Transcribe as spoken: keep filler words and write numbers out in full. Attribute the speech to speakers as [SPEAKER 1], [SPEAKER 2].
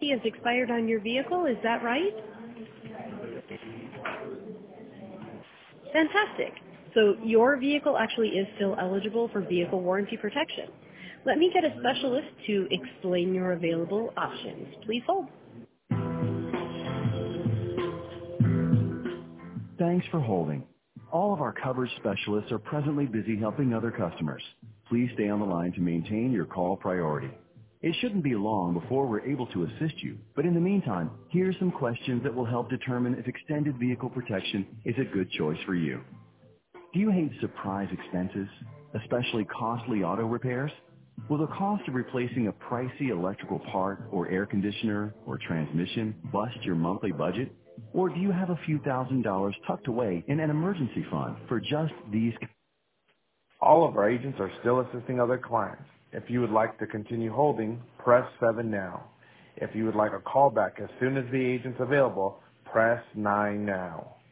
[SPEAKER 1] has expired on your vehicle, is that right? Fantastic. So your vehicle actually is still eligible for vehicle warranty protection. Let me get a specialist to explain your available options. Please hold. Thanks for holding. All of our coverage specialists are presently busy helping other customers. Please stay on the line to maintain your call priority. It shouldn't be long before we're able to assist you, but in the meantime, here's some questions that will help determine if extended vehicle protection is a good choice for you. Do you hate surprise expenses, especially costly auto repairs? Will the cost of replacing a pricey electrical part or air conditioner or transmission bust your monthly budget? Or do you have a few thousand dollars tucked away in an emergency fund for just these? All of our agents are still assisting other clients. If you would like to continue holding, press seven now. If you would like a call back as soon as the agent's available, press nine now.